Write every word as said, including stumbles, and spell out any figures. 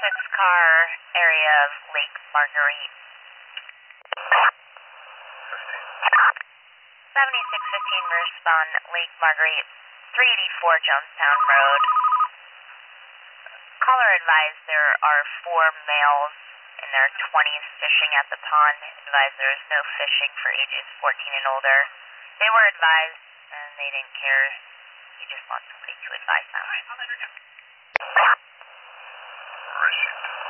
six car area of Lake Marguerite. seventy-six fifteen respond, Lake Marguerite, three eighty-four Jonestown Road. Caller advised there are four males in their twenties fishing at the pond. Advised there is no fishing for ages fourteen and older. They were advised and they didn't care. He just wants somebody to advise them. Receipt.